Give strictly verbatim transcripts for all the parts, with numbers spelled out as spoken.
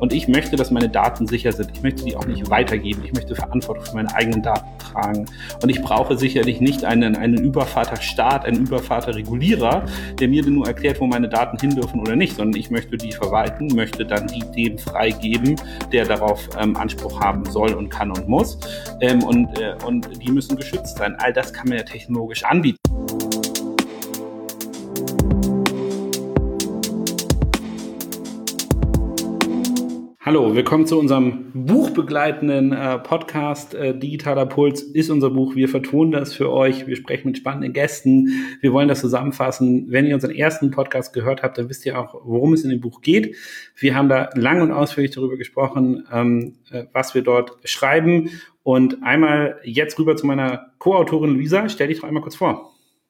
Und ich möchte, dass meine Daten sicher sind. Ich möchte die auch nicht weitergeben. Ich möchte Verantwortung für meine eigenen Daten tragen. Und ich brauche sicherlich nicht einen, einen Übervaterstaat, einen Übervaterregulierer, der mir nur erklärt, wo meine Daten hin dürfen oder nicht, sondern ich möchte die verwalten, möchte dann die dem freigeben, der darauf ähm, Anspruch haben soll und kann und muss. Ähm, und, äh, und die müssen geschützt sein. All das kann man ja technologisch anbieten. Hallo, willkommen zu unserem buchbegleitenden äh, Podcast. Äh, Digitaler Puls ist unser Buch. Wir vertonen das für euch. Wir sprechen mit spannenden Gästen. Wir wollen das zusammenfassen. Wenn ihr unseren ersten Podcast gehört habt, dann wisst ihr auch, worum es in dem Buch geht. Wir haben da lang und ausführlich darüber gesprochen, ähm, äh, was wir dort schreiben. Und einmal jetzt rüber zu meiner Co-Autorin Luisa. Stell dich doch einmal kurz vor.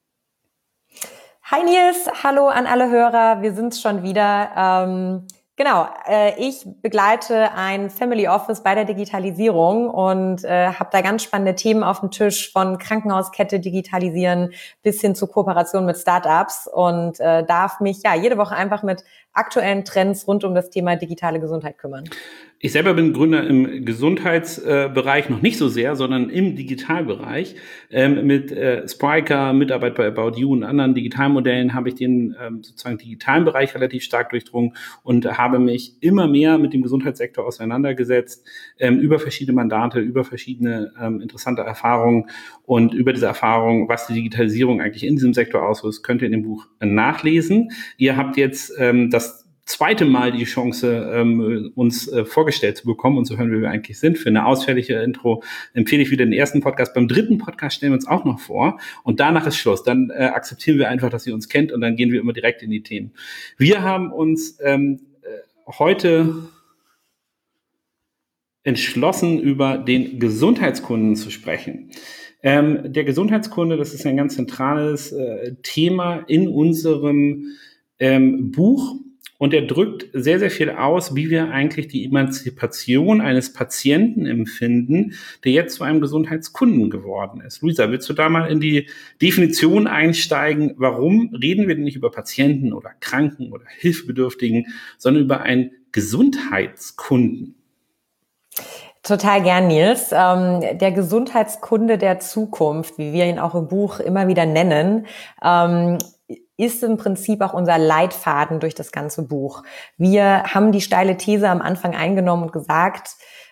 Hi Nils, hallo an alle Hörer. Wir sind's schon wieder. Ähm Genau, äh, ich begleite ein Family Office bei der Digitalisierung und äh, habe da ganz spannende Themen auf dem Tisch, von Krankenhauskette digitalisieren bis hin zu Kooperation mit Startups und äh, darf mich ja jede Woche einfach mit aktuellen Trends rund um das Thema digitale Gesundheit kümmern. Ich selber bin Gründer im Gesundheitsbereich, noch nicht so sehr, sondern im Digitalbereich. Ähm, mit äh, Spryker, Mitarbeit bei About You und anderen Digitalmodellen habe ich den ähm, sozusagen digitalen Bereich relativ stark durchdrungen und habe mich immer mehr mit dem Gesundheitssektor auseinandergesetzt, ähm, über verschiedene Mandate, über verschiedene ähm, interessante Erfahrungen und über diese Erfahrung, was die Digitalisierung eigentlich in diesem Sektor auslöst, könnt ihr in dem Buch nachlesen. Ihr habt jetzt ähm, das zweite Mal die Chance, ähm, uns äh, vorgestellt zu bekommen und zu hören, wie wir eigentlich sind. Für eine ausführliche Intro empfehle ich wieder den ersten Podcast. Beim dritten Podcast stellen wir uns auch noch vor und danach ist Schluss. Dann äh, akzeptieren wir einfach, dass ihr uns kennt und dann gehen wir immer direkt in die Themen. Wir haben uns ähm, heute entschlossen, über den Gesundheitskunden zu sprechen. Ähm, der Gesundheitskunde, das ist ein ganz zentrales äh, Thema in unserem ähm, Buch. Und er drückt sehr, sehr viel aus, wie wir eigentlich die Emanzipation eines Patienten empfinden, der jetzt zu einem Gesundheitskunden geworden ist. Luisa, willst du da mal in die Definition einsteigen? Warum reden wir denn nicht über Patienten oder Kranken oder Hilfebedürftigen, sondern über einen Gesundheitskunden? Total gern, Nils. Ähm, der Gesundheitskunde der Zukunft, wie wir ihn auch im Buch immer wieder nennen, ähm, ist im Prinzip auch unser Leitfaden durch das ganze Buch. Wir haben die steile These am Anfang eingenommen und gesagt,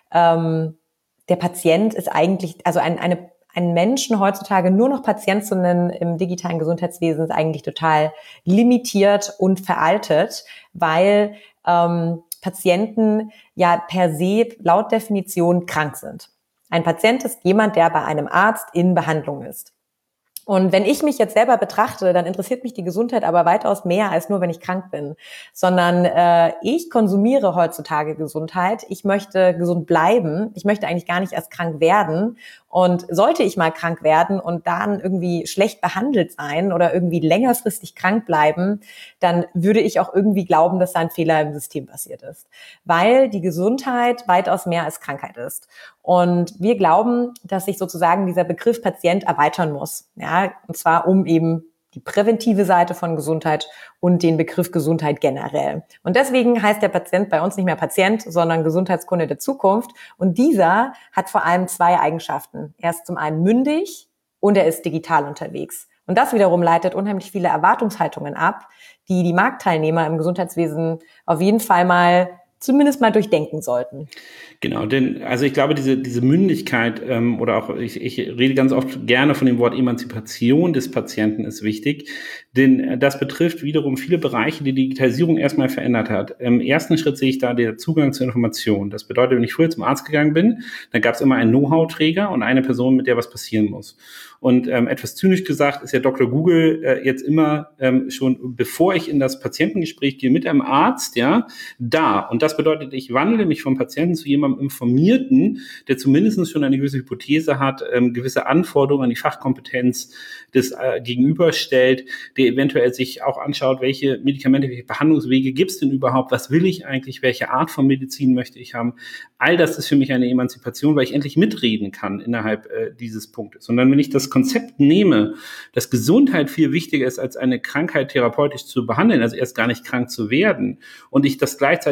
ähm, der Patient ist eigentlich, also ein, eine, einen Menschen heutzutage nur noch Patient zu nennen im digitalen Gesundheitswesen ist eigentlich total limitiert und veraltet, weil ähm, Patienten ja per se laut Definition krank sind. Ein Patient ist jemand, der bei einem Arzt in Behandlung ist. Und wenn ich mich jetzt selber betrachte, dann interessiert mich die Gesundheit aber weitaus mehr als nur, wenn ich krank bin, sondern äh, ich konsumiere heutzutage Gesundheit. Ich möchte gesund bleiben. Ich möchte eigentlich gar nicht erst krank werden. Und sollte ich mal krank werden und dann irgendwie schlecht behandelt sein oder irgendwie längerfristig krank bleiben, dann würde ich auch irgendwie glauben, dass da ein Fehler im System passiert ist, weil die Gesundheit weitaus mehr als Krankheit ist. Und wir glauben, dass sich sozusagen dieser Begriff Patient erweitern muss, ja, und zwar um eben die präventive Seite von Gesundheit und den Begriff Gesundheit generell. Und deswegen heißt der Patient bei uns nicht mehr Patient, sondern Gesundheitskunde der Zukunft. Und dieser hat vor allem zwei Eigenschaften. Er ist zum einen mündig und er ist digital unterwegs. Und das wiederum leitet unheimlich viele Erwartungshaltungen ab, die die Marktteilnehmer im Gesundheitswesen auf jeden Fall mal zumindest mal durchdenken sollten. Genau, denn also ich glaube, diese diese Mündigkeit ähm, oder auch ich, ich rede ganz oft gerne von dem Wort Emanzipation des Patienten ist wichtig, denn das betrifft wiederum viele Bereiche, die Digitalisierung erstmal verändert hat. Im ersten Schritt sehe ich da den Zugang zur Information. Das bedeutet, wenn ich früher zum Arzt gegangen bin, dann gab es immer einen Know-how-Träger und eine Person, mit der was passieren muss. Und ähm, etwas zynisch gesagt ist ja Doktor Google äh, jetzt immer ähm, schon, bevor ich in das Patientengespräch gehe mit einem Arzt, ja, da. Und das bedeutet, ich wandle mich vom Patienten zu jemandem Informierten, der zumindest schon eine gewisse Hypothese hat, ähm, gewisse Anforderungen an die Fachkompetenz des äh, Gegenüber stellt, der eventuell sich auch anschaut, welche Medikamente, welche Behandlungswege gibt es denn überhaupt, was will ich eigentlich, welche Art von Medizin möchte ich haben. All das ist für mich eine Emanzipation, weil ich endlich mitreden kann innerhalb äh, dieses Punktes. Und dann, wenn ich das Konzept nehme, dass Gesundheit viel wichtiger ist, als eine Krankheit therapeutisch zu behandeln, also erst gar nicht krank zu werden, und ich das gleichzeitig damit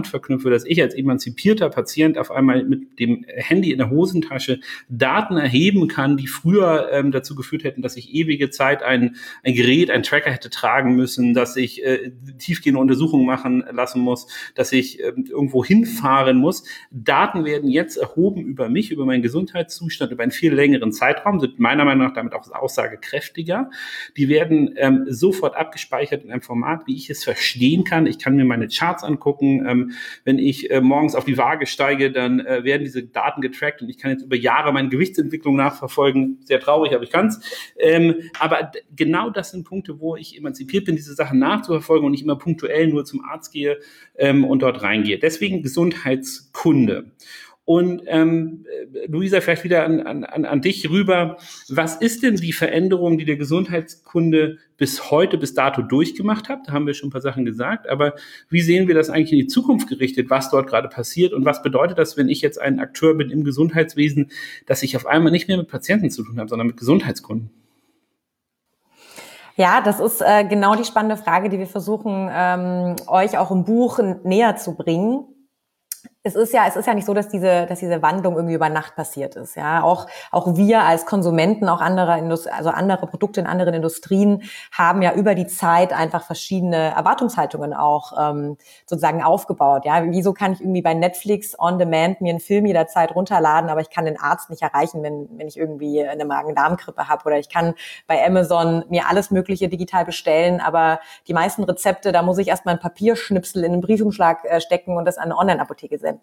verknüpfe, dass ich als emanzipierter Patient auf einmal mit dem Handy in der Hosentasche Daten erheben kann, die früher ähm, dazu geführt hätten, dass ich ewige Zeit ein, ein Gerät, ein Tracker hätte tragen müssen, dass ich äh, tiefgehende Untersuchungen machen lassen muss, dass ich äh, irgendwo hinfahren muss. Daten werden jetzt erhoben über mich, über meinen Gesundheitszustand, über einen viel längeren Zeitraum, sind meiner Meinung nach damit auch aussagekräftiger. Die werden ähm, sofort abgespeichert in einem Format, wie ich es verstehen kann. Ich kann mir meine Charts angucken. Ähm, wenn ich äh, morgens auf die Waage steige, dann äh, werden diese Daten getrackt und ich kann jetzt über Jahre meine Gewichtsentwicklung nachverfolgen. Sehr traurig, aber ich kann's. Ähm, aber d- genau das sind Punkte, wo ich emanzipiert bin, diese Sachen nachzuverfolgen und nicht immer punktuell nur zum Arzt gehe ähm, und dort reingehe. Deswegen Gesundheitskunde. Und ähm, Luisa, vielleicht wieder an, an, an dich rüber. Was ist denn die Veränderung, die der Gesundheitskunde bis heute, bis dato durchgemacht hat? Da haben wir schon ein paar Sachen gesagt. Aber wie sehen wir das eigentlich in die Zukunft gerichtet, was dort gerade passiert? Und was bedeutet das, wenn ich jetzt ein Akteur bin im Gesundheitswesen, dass ich auf einmal nicht mehr mit Patienten zu tun habe, sondern mit Gesundheitskunden? Ja, das ist äh, genau die spannende Frage, die wir versuchen, ähm, euch auch im Buch näher zu bringen. Es ist ja, es ist ja nicht so, dass diese, dass diese Wandlung irgendwie über Nacht passiert ist. Ja, auch, auch wir als Konsumenten, auch anderer Indust- also andere Produkte in anderen Industrien haben ja über die Zeit einfach verschiedene Erwartungshaltungen auch ähm, sozusagen aufgebaut. Ja, wieso kann ich irgendwie bei Netflix on Demand mir einen Film jederzeit runterladen, aber ich kann den Arzt nicht erreichen, wenn, wenn ich irgendwie eine Magen-Darm-Grippe habe, oder ich kann bei Amazon mir alles Mögliche digital bestellen, aber die meisten Rezepte, da muss ich erstmal ein Papierschnipsel in einen Briefumschlag äh, stecken und das an eine Online-Apotheke senden.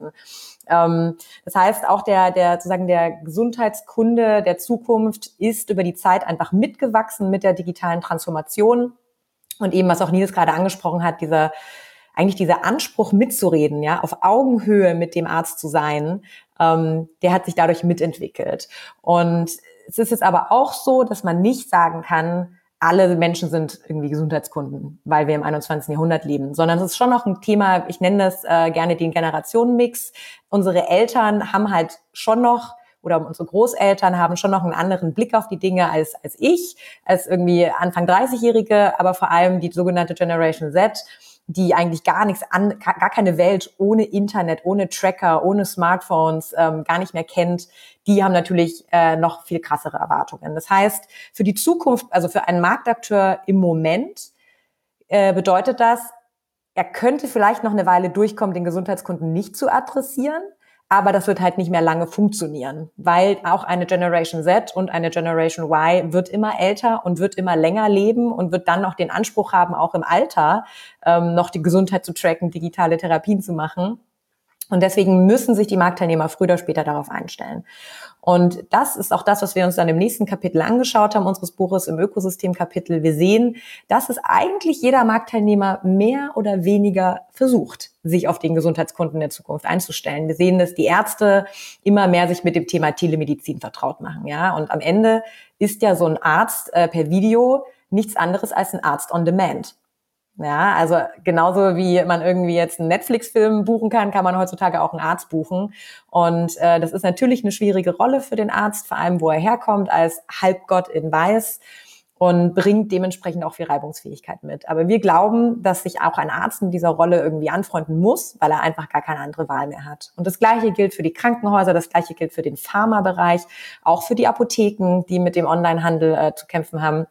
Ähm, das heißt, auch der, der, sozusagen der Gesundheitskunde der Zukunft ist über die Zeit einfach mitgewachsen mit der digitalen Transformation. Und eben, was auch Nils gerade angesprochen hat, dieser, eigentlich dieser Anspruch mitzureden, ja, auf Augenhöhe mit dem Arzt zu sein, ähm, der hat sich dadurch mitentwickelt. Und es ist jetzt aber auch so, dass man nicht sagen kann, alle Menschen sind irgendwie Gesundheitskunden, weil wir im einundzwanzigsten Jahrhundert leben, sondern es ist schon noch ein Thema, ich nenne das äh, gerne den Generationenmix. Unsere Eltern haben halt schon noch, oder unsere Großeltern haben schon noch einen anderen Blick auf die Dinge als als ich, als irgendwie Anfang dreißig-Jährige, aber vor allem die sogenannte Generation Z, die eigentlich gar nichts an, gar keine Welt ohne Internet, ohne Tracker, ohne Smartphones ähm, gar nicht mehr kennt, die haben natürlich äh, noch viel krassere Erwartungen. Das heißt, für die Zukunft, also für einen Marktakteur im Moment, äh, bedeutet das, er könnte vielleicht noch eine Weile durchkommen, den Gesundheitskunden nicht zu adressieren, aber das wird halt nicht mehr lange funktionieren, weil auch eine Generation Z und eine Generation Y wird immer älter und wird immer länger leben und wird dann noch den Anspruch haben, auch im Alter ähm, noch die Gesundheit zu tracken, digitale Therapien zu machen. Und deswegen müssen sich die Marktteilnehmer früher oder später darauf einstellen. Und das ist auch das, was wir uns dann im nächsten Kapitel angeschaut haben, unseres Buches, im Ökosystemkapitel. Wir sehen, dass es eigentlich jeder Marktteilnehmer mehr oder weniger versucht, sich auf den Gesundheitskunden der Zukunft einzustellen. Wir sehen, dass die Ärzte immer mehr sich mit dem Thema Telemedizin vertraut machen, ja. Und am Ende ist ja so ein Arzt äh, per Video nichts anderes als ein Arzt on Demand. Ja, also genauso wie man irgendwie jetzt einen Netflix-Film buchen kann, kann man heutzutage auch einen Arzt buchen. Und äh, das ist natürlich eine schwierige Rolle für den Arzt, vor allem wo er herkommt, als Halbgott in Weiß, und bringt dementsprechend auch viel Reibungsfähigkeit mit. Aber wir glauben, dass sich auch ein Arzt in dieser Rolle irgendwie anfreunden muss, weil er einfach gar keine andere Wahl mehr hat. Und das Gleiche gilt für die Krankenhäuser, das Gleiche gilt für den Pharmabereich, auch für die Apotheken, die mit dem Onlinehandel äh, zu kämpfen haben.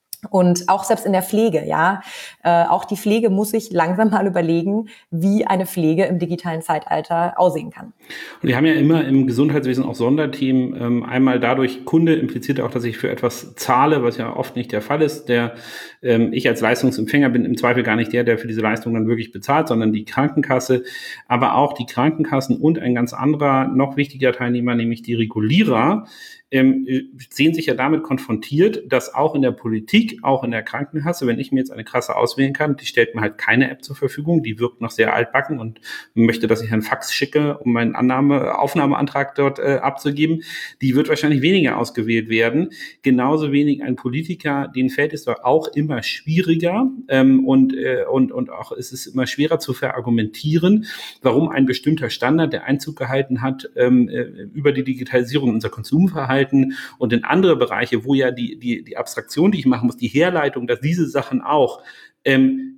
Und auch selbst in der Pflege, ja, äh, auch die Pflege muss sich langsam mal überlegen, wie eine Pflege im digitalen Zeitalter aussehen kann. Und wir haben ja immer im Gesundheitswesen auch Sonderthemen. Ähm, einmal dadurch, Kunde impliziert auch, dass ich für etwas zahle, was ja oft nicht der Fall ist. Der ähm, ich als Leistungsempfänger bin im Zweifel gar nicht der, der für diese Leistung dann wirklich bezahlt, sondern die Krankenkasse. Aber auch die Krankenkassen und ein ganz anderer, noch wichtiger Teilnehmer, nämlich die Regulierer, ähm, sehen sich ja damit konfrontiert, dass auch in der Politik, auch in der Krankenkasse, wenn ich mir jetzt eine Kasse auswählen kann, die stellt mir halt keine App zur Verfügung, die wirkt noch sehr altbacken und möchte, dass ich einen Fax schicke, um meinen Annahme, Aufnahmeantrag dort äh, abzugeben, die wird wahrscheinlich weniger ausgewählt werden. Genauso wenig ein Politiker, den fällt es doch auch immer schwieriger ähm, und, äh, und, und auch ist es immer schwerer zu verargumentieren, warum ein bestimmter Standard, der Einzug gehalten hat, ähm, äh, über die Digitalisierung unser Konsumverhalten und in andere Bereiche, wo ja die, die, die Abstraktion, die ich machen muss, die Herleitung, dass diese Sachen auch ähm,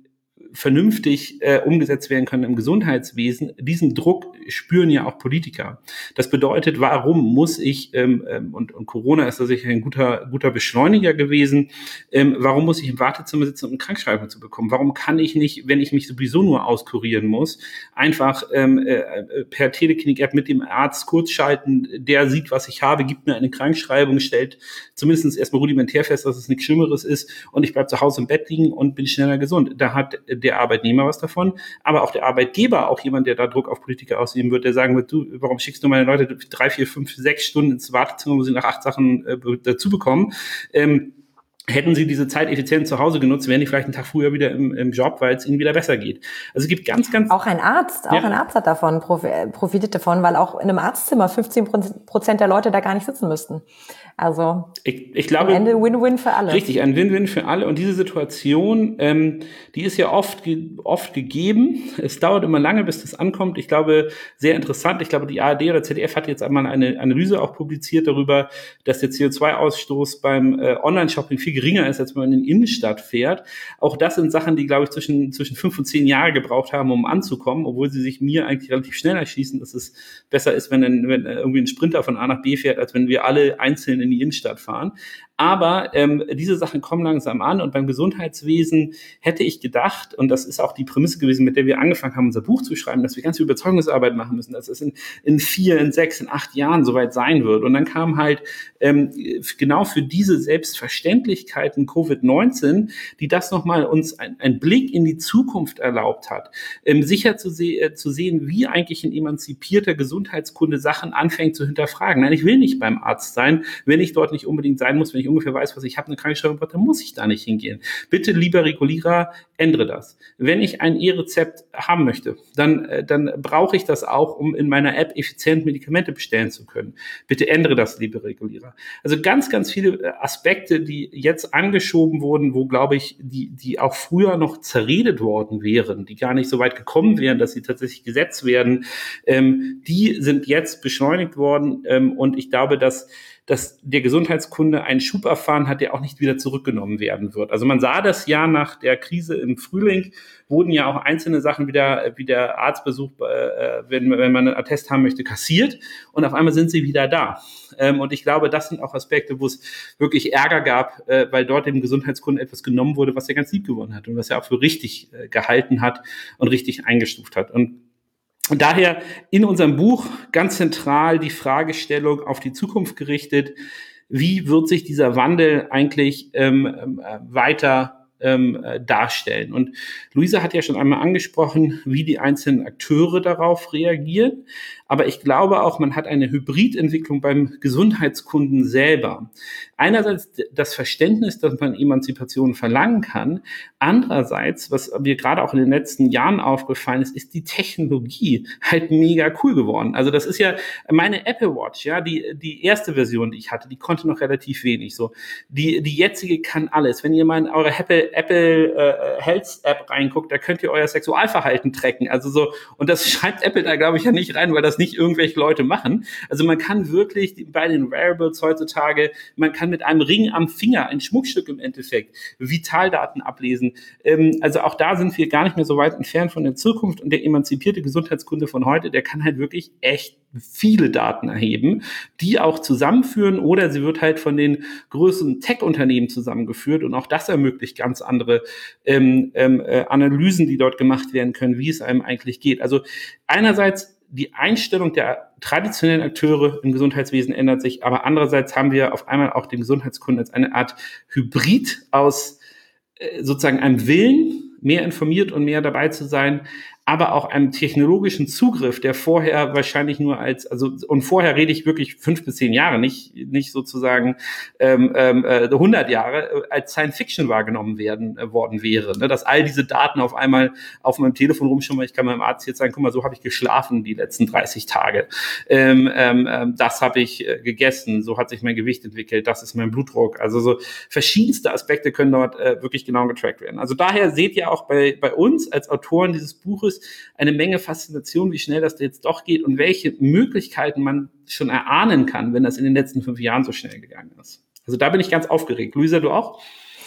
vernünftig äh, umgesetzt werden können im Gesundheitswesen. Diesen Druck spüren ja auch Politiker. Das bedeutet, warum muss ich, ähm, und, und Corona ist da sicher ein guter, guter Beschleuniger gewesen, ähm, warum muss ich im Wartezimmer sitzen, um eine Krankschreibung zu bekommen? Warum kann ich nicht, wenn ich mich sowieso nur auskurieren muss, einfach ähm, äh, per Teleklinik-App mit dem Arzt kurz schalten, der sieht, was ich habe, gibt mir eine Krankschreibung, stellt zumindest erstmal rudimentär fest, dass es nichts Schlimmeres ist und ich bleibe zu Hause im Bett liegen und bin schneller gesund. Da hat der Arbeitnehmer was davon, aber auch der Arbeitgeber, auch jemand, der da Druck auf Politiker ausüben wird, der sagen wird, du, warum schickst du meine Leute drei, vier, fünf, sechs Stunden ins Wartezimmer, wo sie nach acht Sachen äh, dazu bekommen? Ähm, Hätten sie diese Zeit effizient zu Hause genutzt, wären die vielleicht einen Tag früher wieder im, im Job, weil es ihnen wieder besser geht. Also es gibt ganz, ganz... Auch ein Arzt, auch ja. ein Arzt hat davon, profitiert davon, weil auch in einem Arztzimmer fünfzehn Prozent der Leute da gar nicht sitzen müssten. Also ich, ich glaube, am Ende Win-Win für alle. Richtig, ein Win-Win für alle. Und diese Situation, ähm, die ist ja oft, ge- oft gegeben. Es dauert immer lange, bis das ankommt. Ich glaube, sehr interessant. Ich glaube, die A R D oder Z D F hat jetzt einmal eine Analyse auch publiziert darüber, dass der C O zwei Ausstoß beim äh, Online-Shopping viel geringer ist, als wenn man in die Innenstadt fährt. Auch das sind Sachen, die, glaube ich, zwischen, zwischen fünf und zehn Jahre gebraucht haben, um anzukommen, obwohl sie sich mir eigentlich relativ schnell erschließen, dass es besser ist, wenn, ein, wenn irgendwie ein Sprinter von A nach B fährt, als wenn wir alle einzeln in die Innenstadt fahren. Aber ähm, diese Sachen kommen langsam an und beim Gesundheitswesen hätte ich gedacht, und das ist auch die Prämisse gewesen, mit der wir angefangen haben, unser Buch zu schreiben, dass wir ganz viel Überzeugungsarbeit machen müssen, dass es in, in vier, in sechs, in acht Jahren soweit sein wird. Und dann kam halt ähm, genau für diese Selbstverständlichkeiten Covid neunzehn, die das nochmal uns ein, ein Blick in die Zukunft erlaubt hat, ähm, sicher zu, se- äh, zu sehen, wie eigentlich ein emanzipierter Gesundheitskunde Sachen anfängt zu hinterfragen. Nein, ich will nicht beim Arzt sein, wenn ich dort nicht unbedingt sein muss, wenn ich ungefähr weiß, was ich habe, eine Krankschreibung, dann muss ich da nicht hingehen. Bitte, lieber Regulierer, ändere das. Wenn ich ein E-Rezept haben möchte, dann, äh, dann brauche ich das auch, um in meiner App effizient Medikamente bestellen zu können. Bitte ändere das, liebe Regulierer. Also ganz, ganz viele Aspekte, die jetzt angeschoben wurden, wo, glaube ich, die, die auch früher noch zerredet worden wären, die gar nicht so weit gekommen wären, dass sie tatsächlich gesetzt werden, ähm, die sind jetzt beschleunigt worden. Ähm, und ich glaube, dass dass der Gesundheitskunde einen Schub erfahren hat, der auch nicht wieder zurückgenommen werden wird. Also man sah das ja nach der Krise im Frühling, wurden ja auch einzelne Sachen wieder, wie der Arztbesuch, äh, wenn, wenn man einen Attest haben möchte, kassiert und auf einmal sind sie wieder da. Ähm, und ich glaube, das sind auch Aspekte, wo es wirklich Ärger gab, äh, weil dort dem Gesundheitskunden etwas genommen wurde, was er ganz lieb gewonnen hat und was er auch für richtig äh, gehalten hat und richtig eingestuft hat. Und Und daher in unserem Buch ganz zentral die Fragestellung auf die Zukunft gerichtet, wie wird sich dieser Wandel eigentlich ähm, weiter ähm, darstellen? Und Luisa hat ja schon einmal angesprochen, wie die einzelnen Akteure darauf reagieren. Aber ich glaube auch, man hat eine Hybridentwicklung beim Gesundheitskunden selber. Einerseits das Verständnis, dass man Emanzipation verlangen kann. Andererseits, was mir gerade auch in den letzten Jahren aufgefallen ist, ist die Technologie halt mega cool geworden. Also das ist ja meine Apple Watch, ja, die, die erste Version, die ich hatte, die konnte noch relativ wenig. So, die, die jetzige kann alles. Wenn ihr mal in eure Apple, Apple äh, Health App reinguckt, da könnt ihr euer Sexualverhalten tracken. Also so, und das schreibt Apple da, glaube ich, ja nicht rein, weil das nicht irgendwelche Leute machen. Also man kann wirklich bei den Wearables heutzutage, man kann mit einem Ring am Finger, ein Schmuckstück im Endeffekt, Vitaldaten ablesen. Ähm, also auch da sind wir gar nicht mehr so weit entfernt von der Zukunft und der emanzipierte Gesundheitskunde von heute, der kann halt wirklich echt viele Daten erheben, die auch zusammenführen oder sie wird halt von den größeren Tech-Unternehmen zusammengeführt und auch das ermöglicht ganz andere ähm, ähm, äh, Analysen, die dort gemacht werden können, wie es einem eigentlich geht. Also einerseits die Einstellung der traditionellen Akteure im Gesundheitswesen ändert sich, aber andererseits haben wir auf einmal auch den Gesundheitskunden als eine Art Hybrid aus äh, sozusagen einem Willen, mehr informiert und mehr dabei zu sein, aber auch einem technologischen Zugriff, der vorher wahrscheinlich nur als, also und vorher rede ich wirklich fünf bis zehn Jahre, nicht nicht sozusagen ähm, ähm, hundert Jahre, als Science Fiction wahrgenommen werden äh, worden wäre, ne? Dass all diese Daten auf einmal auf meinem Telefon rumschimmern. Ich kann meinem Arzt jetzt sagen, guck mal, so habe ich geschlafen die letzten dreißig Tage. Ähm, ähm, das habe ich äh, gegessen, so hat sich mein Gewicht entwickelt, das ist mein Blutdruck. Also so verschiedenste Aspekte können dort äh, wirklich genau getrackt werden. Also daher seht ihr auch bei bei uns als Autoren dieses Buches eine Menge Faszination, wie schnell das jetzt doch geht und welche Möglichkeiten man schon erahnen kann, wenn das in den letzten fünf Jahren so schnell gegangen ist. Also da bin ich ganz aufgeregt. Luisa, du auch?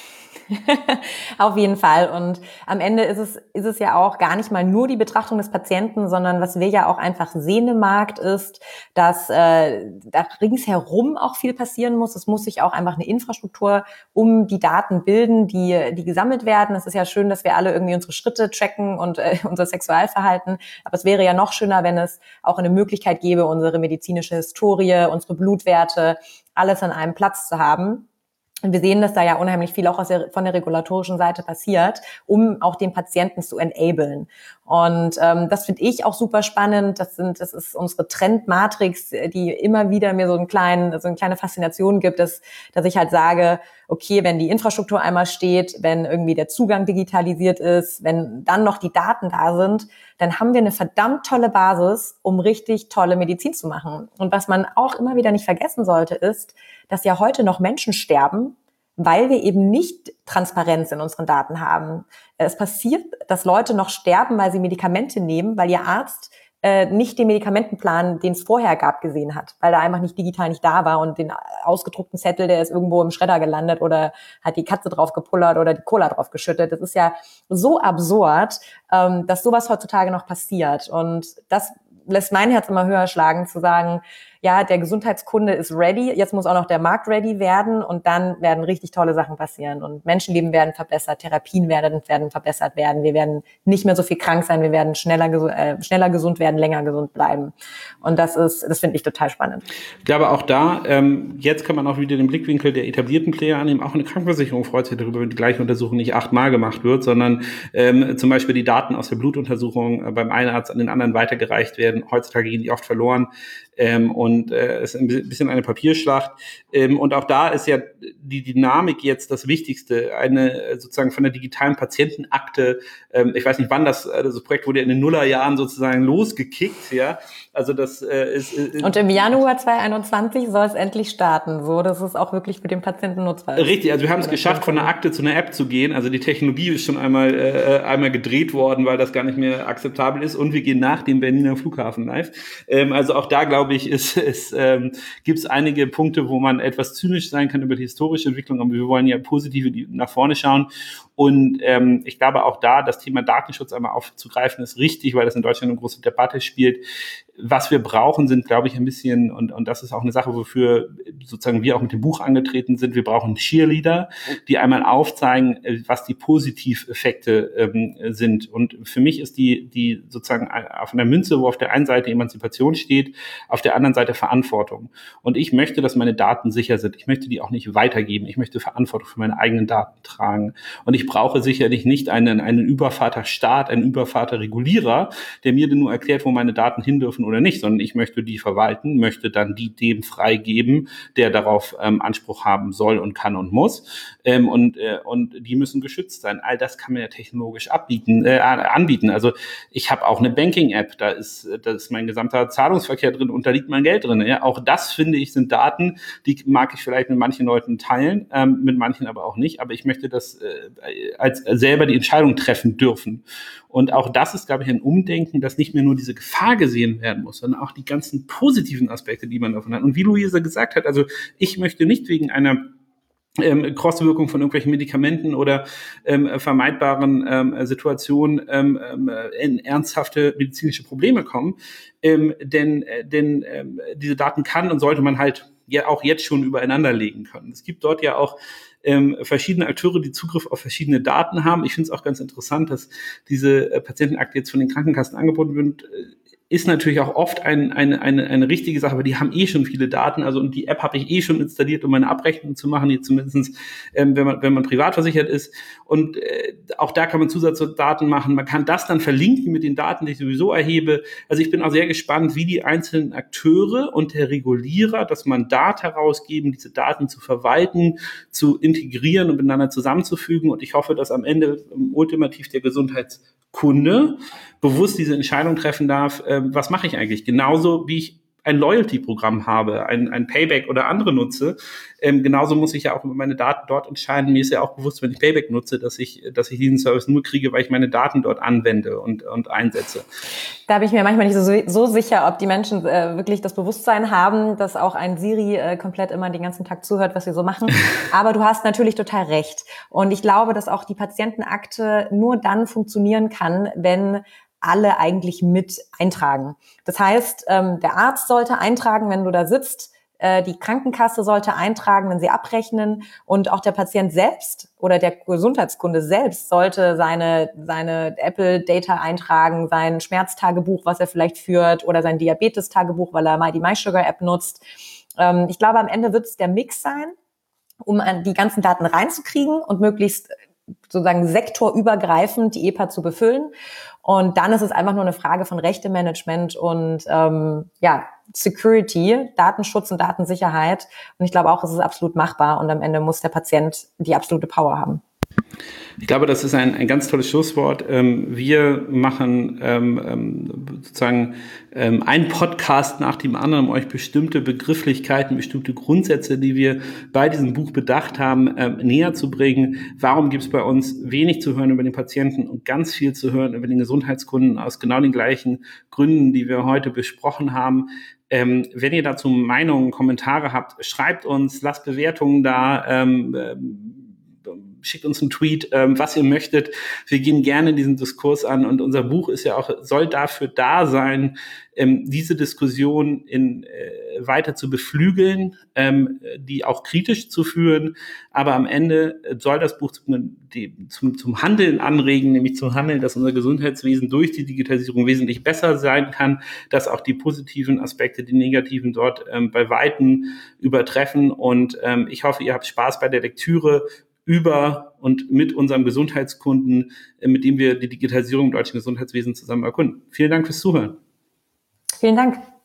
Auf jeden Fall. Und am Ende ist es, ist es ja auch gar nicht mal nur die Betrachtung des Patienten, sondern was wir ja auch einfach sehen im Markt ist, dass äh, da ringsherum auch viel passieren muss. Es muss sich auch einfach eine Infrastruktur um die Daten bilden, die, die gesammelt werden. Es ist ja schön, dass wir alle irgendwie unsere Schritte tracken und äh, unser Sexualverhalten. Aber es wäre ja noch schöner, wenn es auch eine Möglichkeit gäbe, unsere medizinische Historie, unsere Blutwerte, alles an einem Platz zu haben. Und wir sehen, dass da ja unheimlich viel auch aus der, von der regulatorischen Seite passiert, um auch den Patienten zu enablen. Und ähm, das finde ich auch super spannend. Das sind, das ist unsere Trendmatrix, die immer wieder mir so einen kleinen, so eine kleine Faszination gibt, dass, dass ich halt sage, okay, wenn die Infrastruktur einmal steht, wenn irgendwie der Zugang digitalisiert ist, wenn dann noch die Daten da sind, dann haben wir eine verdammt tolle Basis, um richtig tolle Medizin zu machen. Und was man auch immer wieder nicht vergessen sollte, ist, dass ja heute noch Menschen sterben, weil wir eben nicht Transparenz in unseren Daten haben. Es passiert, dass Leute noch sterben, weil sie Medikamente nehmen, weil ihr Arzt äh, nicht den Medikamentenplan, den es vorher gab, gesehen hat, weil er einfach nicht digital nicht da war und den ausgedruckten Zettel, der ist irgendwo im Schredder gelandet oder hat die Katze drauf gepullert oder die Cola drauf geschüttet. Das ist ja so absurd, ähm, dass sowas heutzutage noch passiert. Und das lässt mein Herz immer höher schlagen, zu sagen, ja, der Gesundheitskunde ist ready, jetzt muss auch noch der Markt ready werden und dann werden richtig tolle Sachen passieren und Menschenleben werden verbessert, Therapien werden, werden verbessert werden, wir werden nicht mehr so viel krank sein, wir werden schneller, äh, schneller gesund werden, länger gesund bleiben und das ist, das finde ich total spannend. Ich glaube auch da, ähm, jetzt kann man auch wieder den Blickwinkel der etablierten Player annehmen, auch eine Krankenversicherung freut sich darüber, wenn die gleiche Untersuchung nicht achtmal gemacht wird, sondern ähm, zum Beispiel die Daten aus der Blutuntersuchung äh, beim einen Arzt an den anderen weitergereicht werden, heutzutage gehen die oft verloren. Ähm, und äh, es ist ein bisschen eine Papierschlacht. Ähm, und auch da ist ja die Dynamik jetzt das Wichtigste. Eine sozusagen von der digitalen Patientenakte, ähm, ich weiß nicht wann das, also das Projekt wurde ja in den Nullerjahren sozusagen losgekickt, ja. Also das äh, ist... Äh, und im Januar zwanzig einundzwanzig soll es endlich starten, so dass es auch wirklich für den Patienten nutzbar ist. Richtig, also wir haben es geschafft, von einer Akte zu einer App zu gehen. Also die Technologie ist schon einmal äh, einmal gedreht worden, weil das gar nicht mehr akzeptabel ist. Und wir gehen nach dem Berliner Flughafen live. Ähm, also auch da, glaube ich, ist, ist, ähm, gibt es einige Punkte, wo man etwas zynisch sein kann über die historische Entwicklung. Aber wir wollen ja positive die nach vorne schauen. Und ähm, ich glaube auch da, das Thema Datenschutz einmal aufzugreifen, ist richtig, weil das in Deutschland eine große Debatte spielt. Was wir brauchen, sind, glaube ich, ein bisschen, und, und das ist auch eine Sache, wofür sozusagen wir auch mit dem Buch angetreten sind, wir brauchen Cheerleader, die einmal aufzeigen, was die Positiveffekte ähm, sind. Und für mich ist die, die sozusagen auf einer Münze, wo auf der einen Seite Emanzipation steht, auf der anderen Seite Verantwortung. Und ich möchte, dass meine Daten sicher sind. Ich möchte die auch nicht weitergeben. Ich möchte Verantwortung für meine eigenen Daten tragen. Und ich brauche sicherlich nicht einen, einen Übervaterstaat, einen Übervaterregulierer, der mir nur erklärt, wo meine Daten hin dürfen oder nicht, sondern ich möchte die verwalten, möchte dann die dem freigeben, der darauf ähm, Anspruch haben soll und kann und muss. Ähm, und, äh, und die müssen geschützt sein. All das kann man ja technologisch abbieten, äh, anbieten. Also ich habe auch eine Banking-App, da ist, da ist mein gesamter Zahlungsverkehr drin und da liegt mein Geld drin. Ja? Auch das, finde ich, sind Daten, die mag ich vielleicht mit manchen Leuten teilen, ähm, mit manchen aber auch nicht. Aber ich möchte das äh, als äh, selber die Entscheidung treffen dürfen. Und auch das ist, glaube ich, ein Umdenken, dass nicht mehr nur diese Gefahr gesehen werden muss, sondern auch die ganzen positiven Aspekte, die man davon hat. Und wie Luisa gesagt hat, also ich möchte nicht wegen einer ähm, Crosswirkung von irgendwelchen Medikamenten oder ähm, vermeidbaren ähm, Situationen ähm, in ernsthafte medizinische Probleme kommen. Ähm, denn äh, denn ähm, diese Daten kann und sollte man halt ja auch jetzt schon übereinander legen können. Es gibt dort ja auch Ähm, verschiedene Akteure, die Zugriff auf verschiedene Daten haben. Ich finde es auch ganz interessant, dass diese äh, Patientenakte jetzt von den Krankenkassen angeboten wird. Äh, ist natürlich auch oft ein, eine, eine, eine richtige Sache, aber die haben eh schon viele Daten. Also und die App habe ich eh schon installiert, um meine Abrechnung zu machen, die zumindest, ähm, wenn man wenn man privat versichert ist. Und äh, auch da kann man Zusatzdaten machen. Man kann das dann verlinken mit den Daten, die ich sowieso erhebe. Also ich bin auch sehr gespannt, wie die einzelnen Akteure und der Regulierer das Mandat herausgeben, diese Daten zu verwalten, zu integrieren und miteinander zusammenzufügen. Und ich hoffe, dass am Ende ähm, ultimativ der Gesundheitskunde bewusst diese Entscheidung treffen darf, äh, was mache ich eigentlich? Genauso wie ich ein Loyalty-Programm habe, ein, ein Payback oder andere nutze. Ähm, genauso muss ich ja auch über meine Daten dort entscheiden. Mir ist ja auch bewusst, wenn ich Payback nutze, dass ich, dass ich diesen Service nur kriege, weil ich meine Daten dort anwende und, und einsetze. Da bin ich mir manchmal nicht so, so sicher, ob die Menschen äh, wirklich das Bewusstsein haben, dass auch ein Siri äh, komplett immer den ganzen Tag zuhört, was sie so machen. Aber du hast natürlich total recht. Und ich glaube, dass auch die Patientenakte nur dann funktionieren kann, wenn alle eigentlich mit eintragen. Das heißt, ähm, der Arzt sollte eintragen, wenn du da sitzt, äh, die Krankenkasse sollte eintragen, wenn sie abrechnen, und auch der Patient selbst oder der Gesundheitskunde selbst sollte seine seine Apple-Data eintragen, sein Schmerztagebuch, was er vielleicht führt, oder sein Diabetes-Tagebuch, weil er mal die MySugar-App nutzt. Ähm, ich glaube, am Ende wird es der Mix sein, um an die ganzen Daten reinzukriegen und möglichst sozusagen sektorübergreifend die E P A zu befüllen. Und dann ist es einfach nur eine Frage von Rechtemanagement und ähm, ja, Security, Datenschutz und Datensicherheit. Und ich glaube auch, es ist absolut machbar. Und am Ende muss der Patient die absolute Power haben. Ich glaube, das ist ein, ein ganz tolles Schlusswort. Wir machen ähm, sozusagen ähm, einen Podcast nach dem anderen, um euch bestimmte Begrifflichkeiten, bestimmte Grundsätze, die wir bei diesem Buch bedacht haben, ähm, näher zu bringen. Warum gibt es bei uns wenig zu hören über den Patienten und ganz viel zu hören über den Gesundheitskunden aus genau den gleichen Gründen, die wir heute besprochen haben? Ähm, wenn ihr dazu Meinungen, Kommentare habt, schreibt uns, lasst Bewertungen da, ähm, schickt uns einen Tweet, ähm, was ihr möchtet. Wir gehen gerne diesen Diskurs an, und unser Buch ist ja auch, soll dafür da sein, ähm, diese Diskussion in, äh, weiter zu beflügeln, ähm, die auch kritisch zu führen, aber am Ende soll das Buch zum, die, zum, zum Handeln anregen, nämlich zum Handeln, dass unser Gesundheitswesen durch die Digitalisierung wesentlich besser sein kann, dass auch die positiven Aspekte, die negativen dort ähm, bei Weitem übertreffen, und ähm, ich hoffe, ihr habt Spaß bei der Lektüre über und mit unserem Gesundheitskunden, mit dem wir die Digitalisierung im deutschen Gesundheitswesen zusammen erkunden. Vielen Dank fürs Zuhören. Vielen Dank.